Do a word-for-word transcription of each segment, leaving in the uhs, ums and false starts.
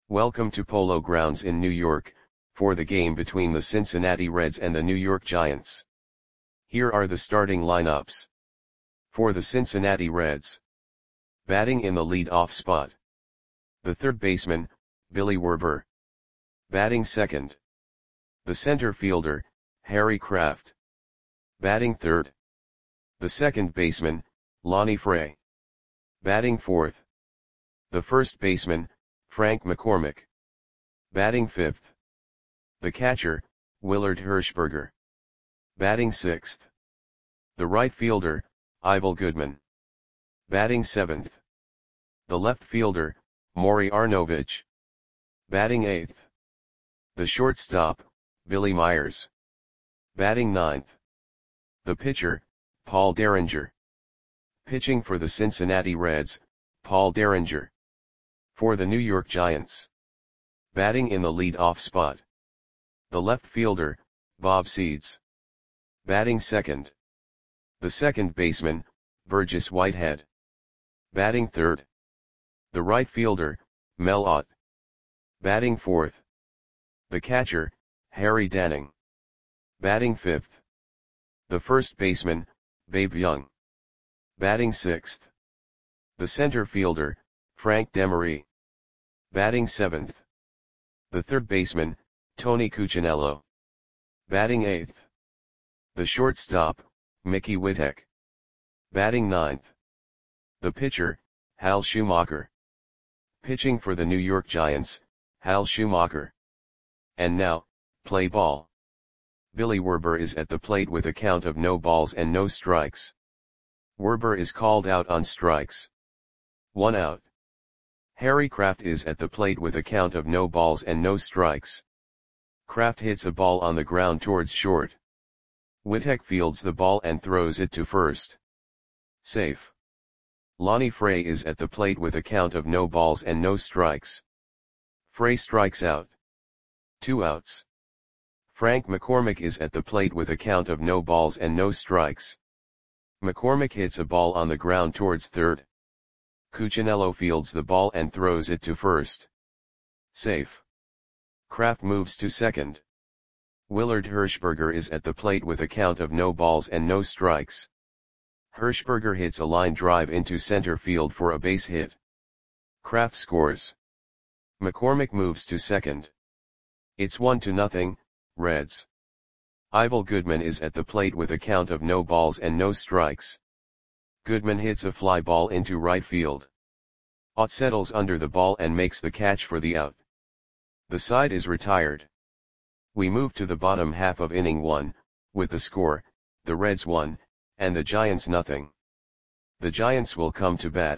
Welcome to Polo Grounds in New York, for the game between the Cincinnati Reds and the New York Giants. Here are the starting lineups. For the Cincinnati Reds. Batting in the lead-off spot. The third baseman, Billy Werber. Batting second. The center fielder, Harry Kraft. Batting third. The second baseman, Lonnie Fray. Batting fourth. The first baseman, Frank McCormick. Batting fifth. The catcher, Willard Hershberger. Batting sixth. The right fielder, Ivel Goodman. Batting seventh. The left fielder, Maury Arnovich. Batting eighth. The shortstop, Billy Myers. Batting ninth. The pitcher, Paul Derringer. Pitching for the Cincinnati Reds, Paul Derringer. For the New York Giants. Batting in the lead-off spot. The left fielder, Bob Seeds. Batting second. The second baseman, Burgess Whitehead. Batting third. The right fielder, Mel Ott. Batting fourth. The catcher, Harry Danning. Batting fifth. The first baseman, Babe Young. Batting sixth. The center fielder, Frank Demery. Batting seventh. The third baseman, Tony Cuccinello. Batting eighth. The shortstop, Mickey Whittek. Batting ninth. The pitcher, Hal Schumacher. Pitching for the New York Giants, Hal Schumacher. And now, play ball. Billy Werber is at the plate with a count of no balls and no strikes. Werber is called out on strikes. One out. Harry Kraft is at the plate with a count of no balls and no strikes. Kraft hits a ball on the ground towards short. Whittek fields the ball and throws it to first. Safe. Lonnie Fray is at the plate with a count of no balls and no strikes. Fray strikes out. Two outs. Frank McCormick is at the plate with a count of no balls and no strikes. McCormick hits a ball on the ground towards third. Cuccinello fields the ball and throws it to first. Safe. Kraft moves to second. Willard Hershberger is at the plate with a count of no balls and no strikes. Hershberger hits a line drive into center field for a base hit. Kraft scores. McCormick moves to second. It's one to nothing, Reds. Ivel Goodman is at the plate with a count of no balls and no strikes. Goodman hits a fly ball into right field. Ott settles under the ball and makes the catch for the out. The side is retired. We move to the bottom half of inning one, with the score, the Reds one, and the Giants nothing. The Giants will come to bat.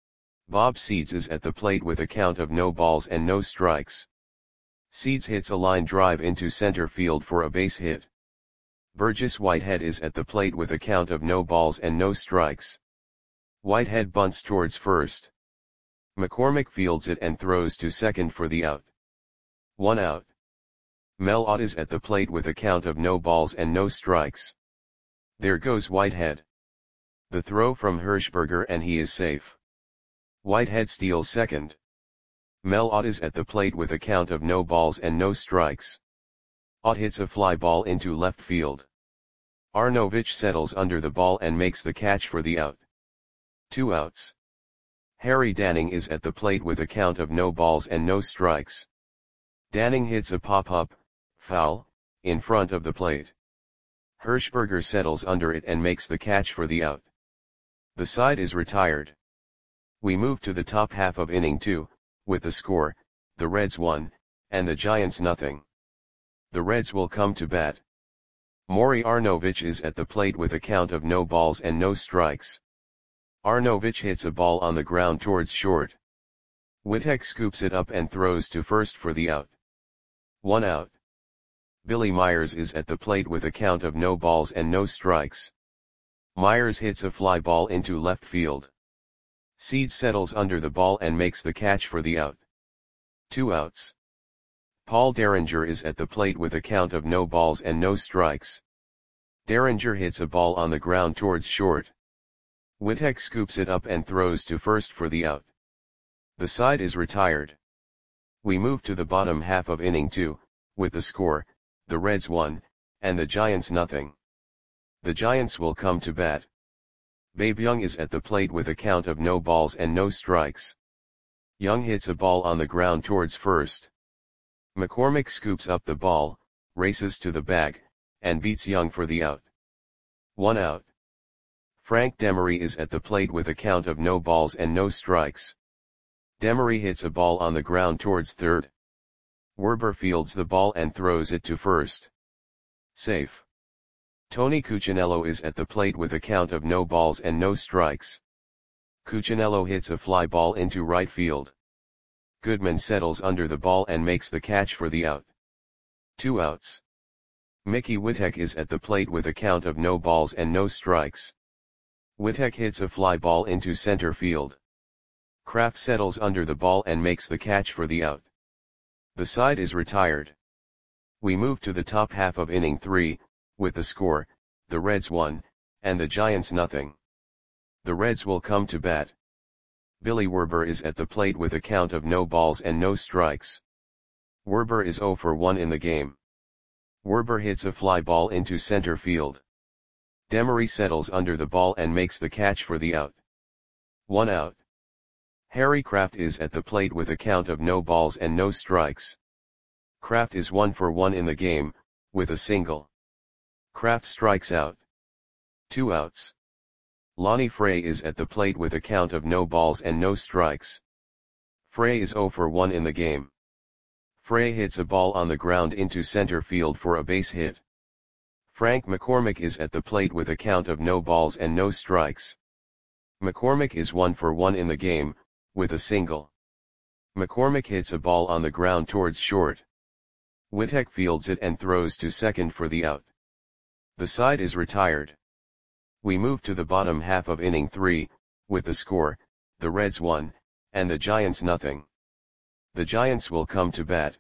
Bob Seeds is at the plate with a count of no balls and no strikes. Seeds hits a line drive into center field for a base hit. Burgess Whitehead is at the plate with a count of no balls and no strikes. Whitehead bunts towards first. McCormick fields it and throws to second for the out. One out. Mel Ott is at the plate with a count of no balls and no strikes. There goes Whitehead. The throw from Hershberger and he is safe. Whitehead steals second. Mel Ott is at the plate with a count of no balls and no strikes. Ott hits a fly ball into left field. Arnovich settles under the ball and makes the catch for the out. Two outs. Harry Danning is at the plate with a count of no balls and no strikes. Danning hits a pop-up, foul, in front of the plate. Hershberger settles under it and makes the catch for the out. The side is retired. We move to the top half of inning two, with the score, the Reds one, and the Giants nothing. The Reds will come to bat. Maury Arnovich is at the plate with a count of no balls and no strikes. Arnovich hits a ball on the ground towards short. Whittek scoops it up and throws to first for the out. One out. Billy Myers is at the plate with a count of no balls and no strikes. Myers hits a fly ball into left field. Seeds settles under the ball and makes the catch for the out. Two outs. Paul Derringer is at the plate with a count of no balls and no strikes. Derringer hits a ball on the ground towards short. Whittek scoops it up and throws to first for the out. The side is retired. We move to the bottom half of inning two, with the score, the Reds one, and the Giants nothing. The Giants will come to bat. Babe Young is at the plate with a count of no balls and no strikes. Young hits a ball on the ground towards first. McCormick scoops up the ball, races to the bag, and beats Young for the out. One out. Frank Demery is at the plate with a count of no balls and no strikes. Demery hits a ball on the ground towards third. Werber fields the ball and throws it to first. Safe. Tony Cuccinello is at the plate with a count of no balls and no strikes. Cuccinello hits a fly ball into right field. Goodman settles under the ball and makes the catch for the out. Two outs. Mickey Witek is at the plate with a count of no balls and no strikes. Witek hits a fly ball into center field. Kraft settles under the ball and makes the catch for the out. The side is retired. We move to the top half of inning three, with the score, the Reds one, and the Giants nothing. The Reds will come to bat. Billy Werber is at the plate with a count of no balls and no strikes. Werber is zero for one in the game. Werber hits a fly ball into center field. Demery settles under the ball and makes the catch for the out. One out. Harry Kraft is at the plate with a count of no balls and no strikes. Kraft is one for one in the game, with a single. Kraft strikes out. Two outs. Lonnie Frey is at the plate with a count of no balls and no strikes. Frey is zero for one in the game. Frey hits a ball on the ground into center field for a base hit. Frank McCormick is at the plate with a count of no balls and no strikes. McCormick is one for one in the game, with a single. McCormick hits a ball on the ground towards short. Witek fields it and throws to second for the out. The side is retired. We move to the bottom half of inning three, with the score, the Reds one, and the Giants nothing. The Giants will come to bat.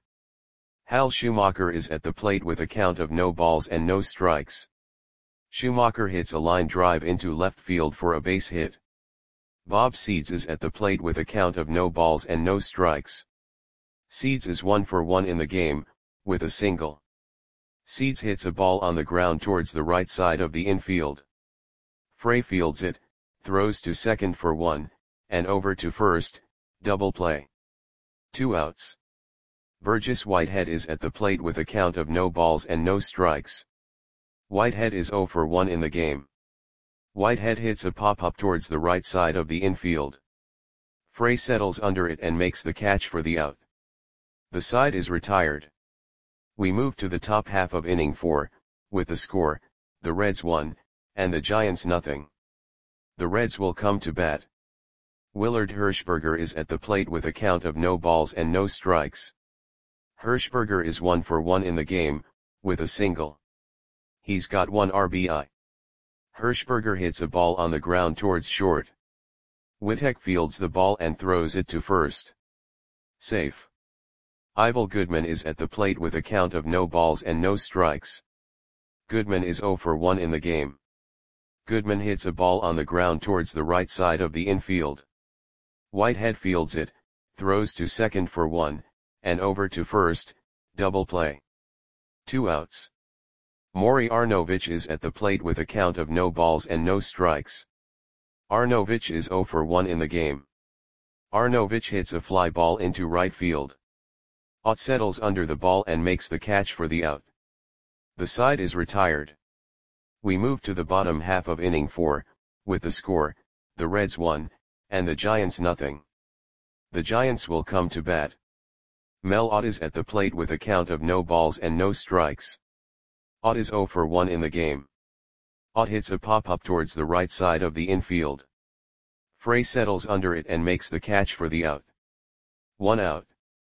Hal Schumacher is at the plate with a count of no balls and no strikes. Schumacher hits a line drive into left field for a base hit. Bob Seeds is at the plate with a count of no balls and no strikes. Seeds is one for one in the game, with a single. Seeds hits a ball on the ground towards the right side of the infield. Frey fields it, throws to second for one, and over to first, double play. Two outs. Burgess Whitehead is at the plate with a count of no balls and no strikes. Whitehead is zero for one in the game. Whitehead hits a pop-up towards the right side of the infield. Frey settles under it and makes the catch for the out. The side is retired. We move to the top half of inning four, with the score, the Reds one, and the Giants nothing. The Reds will come to bat. Willard Hirschberger is at the plate with a count of no balls and no strikes. Hirschberger is one for one in the game, with a single. He's got one R B I. Hirschberger hits a ball on the ground towards short. Witek fields the ball and throws it to first. Safe. Ivel Goodman is at the plate with a count of no balls and no strikes. Goodman is zero for one in the game. Goodman hits a ball on the ground towards the right side of the infield. Whitehead fields it, throws to second for one, and over to first, double play. Two outs. Maury Arnovich is at the plate with a count of no balls and no strikes. Arnovich is zero for one in the game. Arnovich hits a fly ball into right field. Ott settles under the ball and makes the catch for the out. The side is retired. We move to the bottom half of inning four, with the score, the Reds one, and the Giants nothing. The Giants will come to bat. Mel Ott is at the plate with a count of no balls and no strikes. Ott is zero for one in the game. Ott hits a pop-up towards the right side of the infield. Frey settles under it and makes the catch for the out. One out.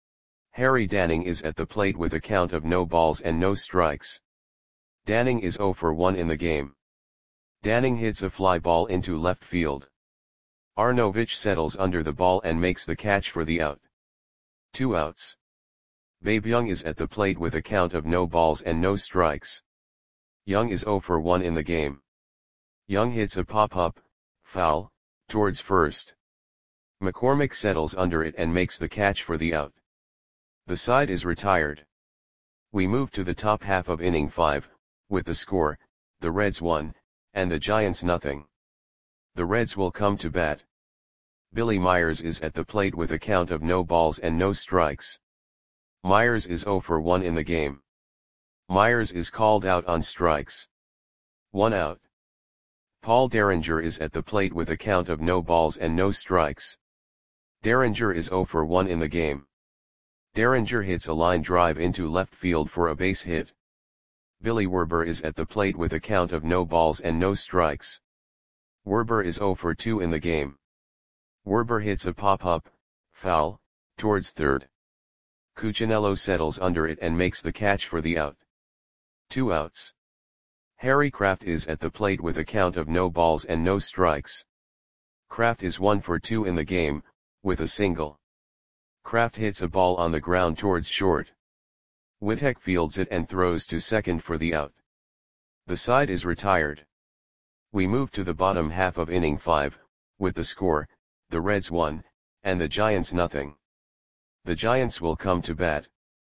Harry Danning is at the plate with a count of no balls and no strikes. Danning is zero for one in the game. Danning hits a fly ball into left field. Arnovich settles under the ball and makes the catch for the out. Two outs. Babe Young is at the plate with a count of no balls and no strikes. Young is zero for one in the game. Young hits a pop-up, foul, towards first. McCormick settles under it and makes the catch for the out. The side is retired. We move to the top half of inning five, with the score, the Reds one, and the Giants nothing. The Reds will come to bat. Billy Myers is at the plate with a count of no balls and no strikes. Myers is oh for one in the game. Myers is called out on strikes. One out. Paul Derringer is at the plate with a count of no balls and no strikes. Derringer is oh for one in the game. Derringer hits a line drive into left field for a base hit. Billy Werber is at the plate with a count of no balls and no strikes. Werber is oh for two in the game. Werber hits a pop-up, foul, towards third. Cuccinello settles under it and makes the catch for the out. Two outs. Harry Kraft is at the plate with a count of no balls and no strikes. Kraft is one for two in the game, with a single. Kraft hits a ball on the ground towards short. Whitek fields it and throws to second for the out. The side is retired. We move to the bottom half of inning five, with the score, the Reds one, and the Giants nothing. The Giants will come to bat.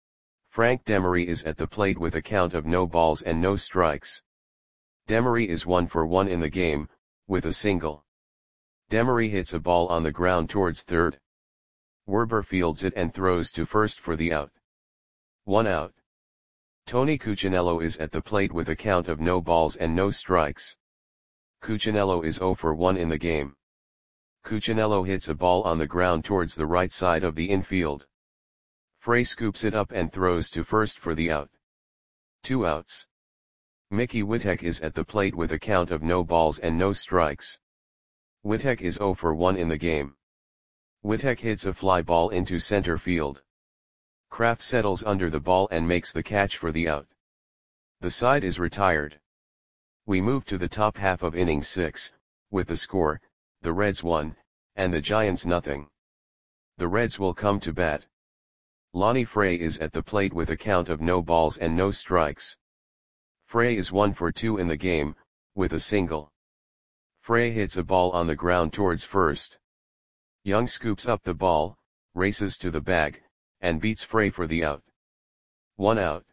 Frank Demery is at the plate with a count of no balls and no strikes. Demery is one for one in the game, with a single. Demery hits a ball on the ground towards third. Werber fields it and throws to first for the out. One out. Tony Cuccinello is at the plate with a count of no balls and no strikes. Cuccinello is oh for one in the game. Cuccinello hits a ball on the ground towards the right side of the infield. Frey scoops it up and throws to first for the out. Two outs. Mickey Whitek is at the plate with a count of no balls and no strikes. Whitek is oh for one in the game. Whitek hits a fly ball into center field. Kraft settles under the ball and makes the catch for the out. The side is retired. We move to the top half of inning six, with the score, the Reds one, and the Giants nothing. The Reds will come to bat. Lonnie Frey is at the plate with a count of no balls and no strikes. Frey is one for two in the game, with a single. Frey hits a ball on the ground towards first. Young scoops up the ball, races to the bag, and beats Frey for the out. One out.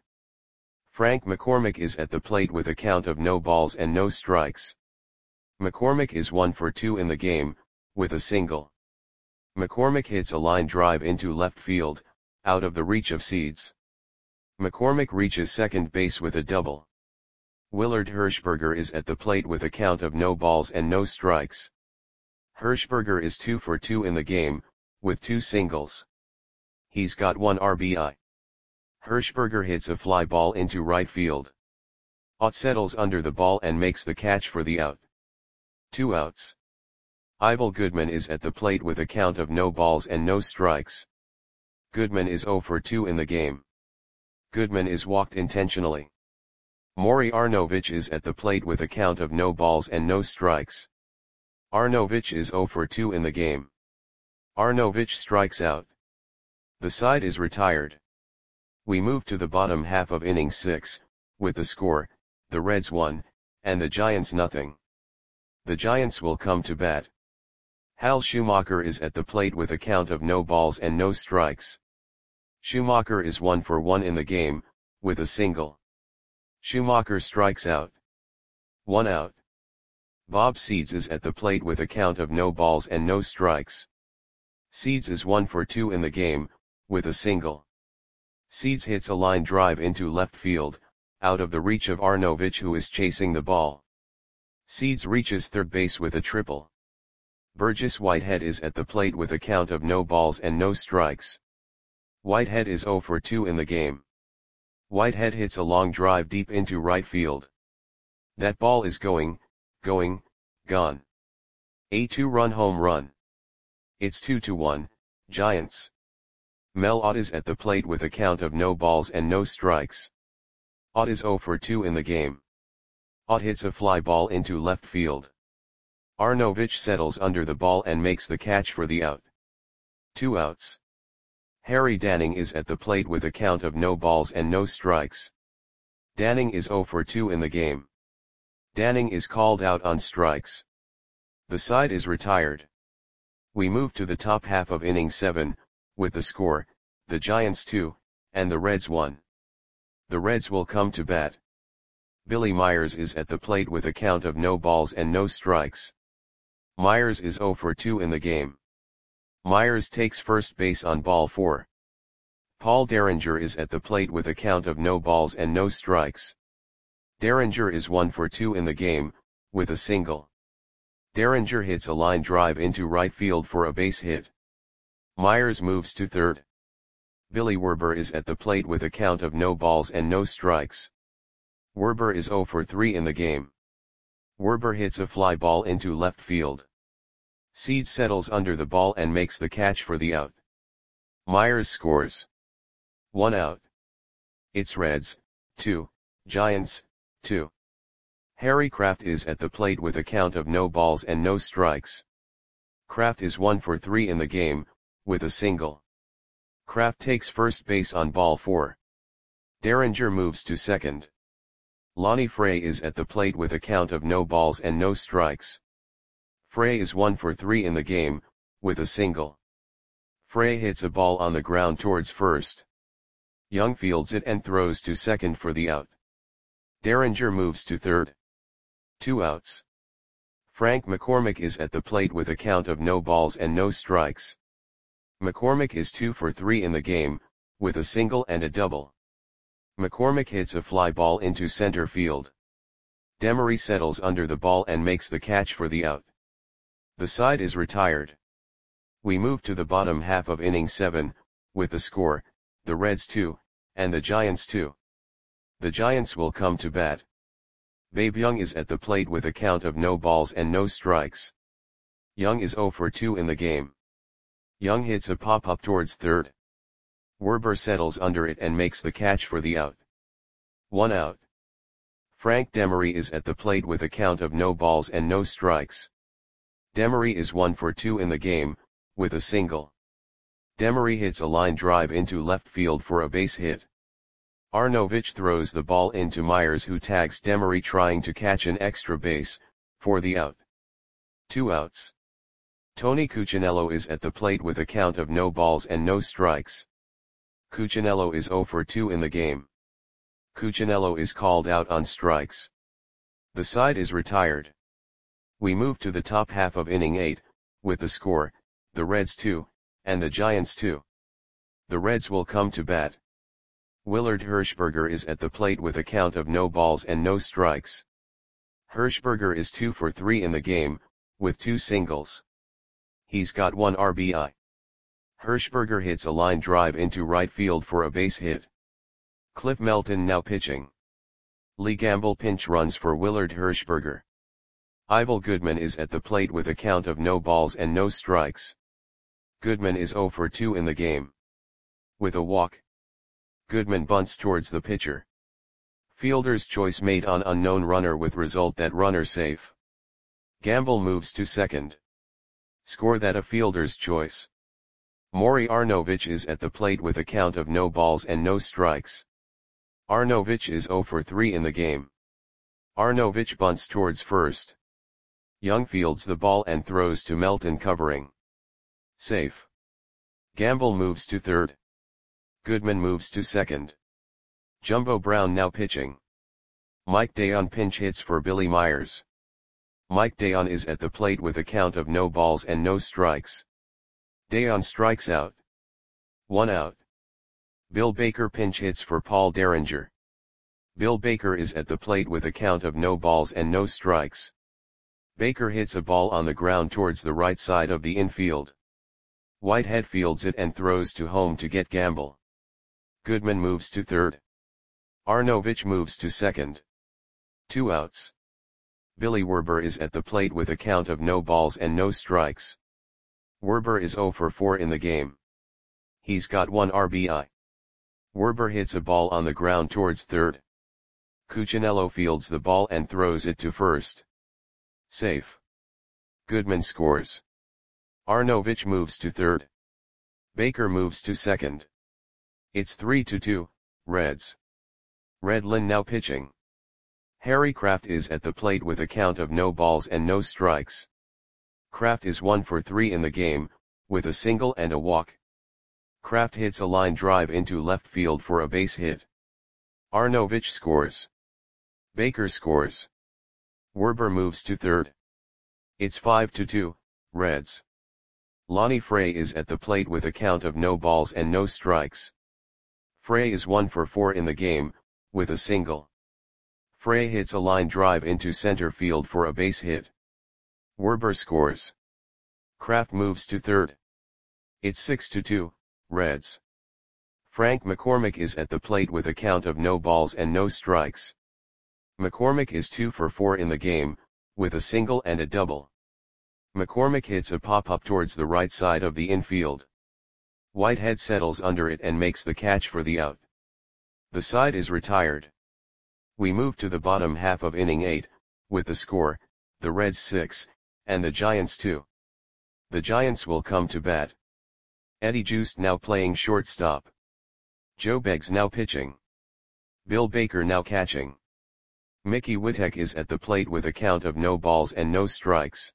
Frank McCormick is at the plate with a count of no balls and no strikes. McCormick is one for two in the game, with a single. McCormick hits a line drive into left field, out of the reach of Seeds. McCormick reaches second base with a double. Willard Hirschberger is at the plate with a count of no balls and no strikes. Hirschberger is two for two in the game, with two singles. He's got one R B I. Hirschberger hits a fly ball into right field. Ott settles under the ball and makes the catch for the out. Two outs. Ivel Goodman is at the plate with a count of no balls and no strikes. Goodman is oh for two in the game. Goodman is walked intentionally. Maury Arnovich is at the plate with a count of no balls and no strikes. Arnovich is oh for two in the game. Arnovich strikes out. The side is retired. We move to the bottom half of inning six, with the score, the Reds one, and the Giants nothing. The Giants will come to bat. Hal Schumacher is at the plate with a count of no balls and no strikes. Schumacher is one for one in the game, with a single. Schumacher strikes out. One out. Bob Seeds is at the plate with a count of no balls and no strikes. Seeds is one for two in the game, with a single. Seeds hits a line drive into left field, out of the reach of Arnovich who is chasing the ball. Seeds reaches third base with a triple. Burgess Whitehead is at the plate with a count of no balls and no strikes. Whitehead is oh for two in the game. Whitehead hits a long drive deep into right field. That ball is going, going, gone. A two-run home run. It's two to one, Giants. Mel Ott is at the plate with a count of no balls and no strikes. Ott is oh for two in the game. Ott hits a fly ball into left field. Arnovich settles under the ball and makes the catch for the out. Two outs. Harry Danning is at the plate with a count of no balls and no strikes. Danning is oh for two in the game. Danning is called out on strikes. The side is retired. We move to the top half of inning seven, with the score, the Giants two, and the Reds one. The Reds will come to bat. Billy Myers is at the plate with a count of no balls and no strikes. Myers is oh for two in the game. Myers takes first base on ball four. Paul Derringer is at the plate with a count of no balls and no strikes. Derringer is one for two in the game, with a single. Derringer hits a line drive into right field for a base hit. Myers moves to third. Billy Werber is at the plate with a count of no balls and no strikes. Werber is oh for three in the game. Werber hits a fly ball into left field. Seed settles under the ball and makes the catch for the out. Myers scores. One out. It's Reds, two, Giants, two. Harry Kraft is at the plate with a count of no balls and no strikes. Kraft is one for three in the game, with a single. Kraft takes first base on ball four. Derringer moves to second. Lonnie Frey is at the plate with a count of no balls and no strikes. Frey is one for three in the game, with a single. Frey hits a ball on the ground towards first. Young fields it and throws to second for the out. Derringer moves to third. Two outs. Frank McCormick is at the plate with a count of no balls and no strikes. McCormick is two for three in the game, with a single and a double. McCormick hits a fly ball into center field. Demery settles under the ball and makes the catch for the out. The side is retired. We move to the bottom half of inning seven, with the score, the Reds two, and the Giants two. The Giants will come to bat. Babe Young is at the plate with a count of no balls and no strikes. Young is oh for two in the game. Young hits a pop-up towards third. Werber settles under it and makes the catch for the out. One out. Frank Demery is at the plate with a count of no balls and no strikes. Demery is one for two in the game, with a single. Demery hits a line drive into left field for a base hit. Arnovich throws the ball into Myers, who tags Demery trying to catch an extra base, for the out. Two outs. Tony Cuccinello is at the plate with a count of no balls and no strikes. Cuccinello is oh for two in the game. Cuccinello is called out on strikes. The side is retired. We move to the top half of inning eight, with the score, the Reds two, and the Giants two. The Reds will come to bat. Willard Hirschberger is at the plate with a count of no balls and no strikes. Hirschberger is two for three in the game, with two singles. He's got one R B I. Hirschberger hits a line drive into right field for a base hit. Cliff Melton now pitching. Lee Gamble pinch runs for Willard Hirschberger. Ivel Goodman is at the plate with a count of no balls and no strikes. Goodman is oh for two in the game. With a walk. Goodman bunts towards the pitcher. Fielder's choice made on unknown runner with result that runner safe. Gamble moves to second. Score that a fielder's choice. Maury Arnovich is at the plate with a count of no balls and no strikes. Arnovich is oh for three in the game. Arnovich bunts towards first. Young fields the ball and throws to Melton covering. Safe. Gamble moves to third. Goodman moves to second. Jumbo Brown now pitching. Mike Dayon pinch hits for Billy Myers. Mike Dayon is at the plate with a count of no balls and no strikes. Dayon strikes out. One out. Bill Baker pinch hits for Paul Derringer. Bill Baker is at the plate with a count of no balls and no strikes. Baker hits a ball on the ground towards the right side of the infield. Whitehead fields it and throws to home to get Gamble. Goodman moves to third. Arnovich moves to second. Two outs. Billy Werber is at the plate with a count of no balls and no strikes. Werber is oh for four in the game. He's got one R B I. Werber hits a ball on the ground towards third. Cuccinello fields the ball and throws it to first. Safe. Goodman scores. Arnovich moves to third. Baker moves to second. It's three to two, Reds. Redlin now pitching. Harry Kraft is at the plate with a count of no balls and no strikes. Kraft is one for three in the game, with a single and a walk. Kraft hits a line drive into left field for a base hit. Arnovich scores. Baker scores. Werber moves to third. It's five to two, Reds. Lonnie Frey is at the plate with a count of no balls and no strikes. Frey is one for four in the game, with a single. Frey hits a line drive into center field for a base hit. Werber scores. Kraft moves to third. It's six to two, Reds. Frank McCormick is at the plate with a count of no balls and no strikes. McCormick is two for four in the game, with a single and a double. McCormick hits a pop-up towards the right side of the infield. Whitehead settles under it and makes the catch for the out. The side is retired. We move to the bottom half of inning eight, with the score, the Reds six, and the Giants two. The Giants will come to bat. Eddie Joost now playing shortstop. Joe Beggs now pitching. Bill Baker now catching. Mickey Witek is at the plate with a count of no balls and no strikes.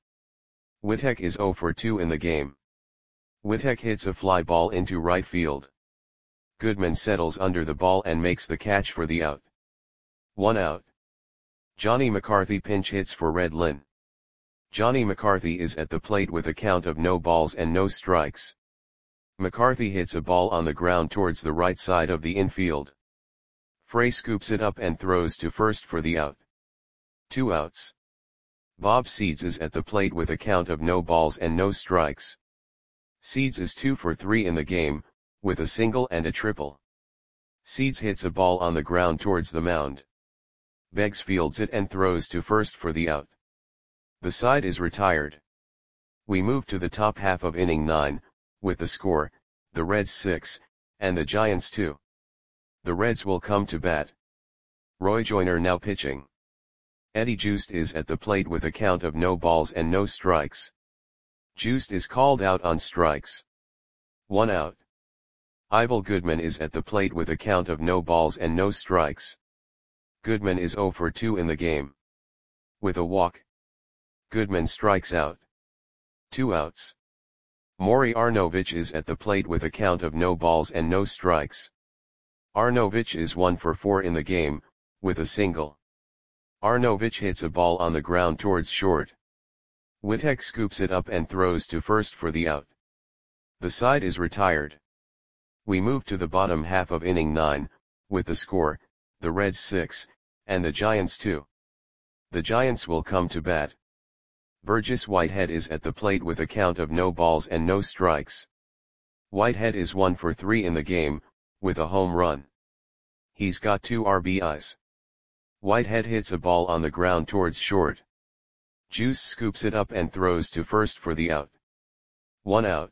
Witek is zero for two in the game. Witek hits a fly ball into right field. Goodman settles under the ball and makes the catch for the out. One out. Johnny McCarthy pinch hits for Redlin. Johnny McCarthy is at the plate with a count of no balls and no strikes. McCarthy hits a ball on the ground towards the right side of the infield. Frey scoops it up and throws to first for the out. Two outs. Bob Seeds is at the plate with a count of no balls and no strikes. Seeds is two for three in the game, with a single and a triple. Seeds hits a ball on the ground towards the mound. Beggs fields it and throws to first for the out. The side is retired. We move to the top half of inning nine, with the score, the Reds six, and the Giants two. The Reds will come to bat. Roy Joyner now pitching. Eddie Joost is at the plate with a count of no balls and no strikes. Joost is called out on strikes. One out. Ivel Goodman is at the plate with a count of no balls and no strikes. Goodman is zero for two in the game. With a walk. Goodman strikes out. Two outs. Maury Arnovich is at the plate with a count of no balls and no strikes. Arnovich is one for four in the game, with a single. Arnovich hits a ball on the ground towards short. Witek scoops it up and throws to first for the out. The side is retired. We move to the bottom half of inning nine, with the score, the Reds six, and the Giants two. The Giants will come to bat. Burgess Whitehead is at the plate with a count of no balls and no strikes. Whitehead is one for three in the game, with a home run. He's got two R B Is. Whitehead hits a ball on the ground towards short. Juice scoops it up and throws to first for the out. One out.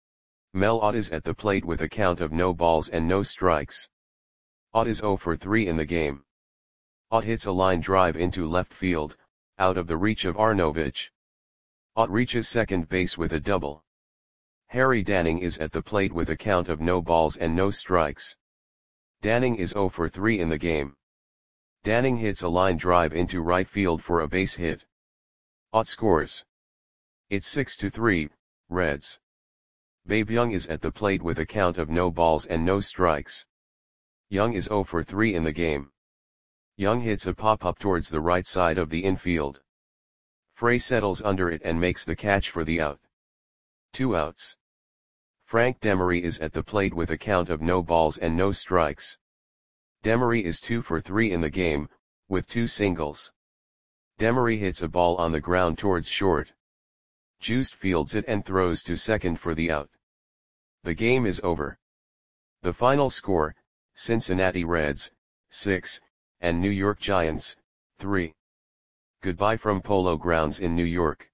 Mel Ott is at the plate with a count of no balls and no strikes. Ott is zero for three in the game. Ott hits a line drive into left field, out of the reach of Arnovich. Ott reaches second base with a double. Harry Danning is at the plate with a count of no balls and no strikes. Danning is zero for three in the game. Danning hits a line drive into right field for a base hit. Ott scores. It's six to three, Reds. Babe Young is at the plate with a count of no balls and no strikes. Young is zero for three in the game. Young hits a pop-up towards the right side of the infield. Frey settles under it and makes the catch for the out. Two outs. Frank Demery is at the plate with a count of no balls and no strikes. Demery is two for three in the game, with two singles. Demery hits a ball on the ground towards short. Joost fields it and throws to second for the out. The game is over. The final score, Cincinnati Reds, six, and New York Giants, three. Goodbye from Polo Grounds in New York.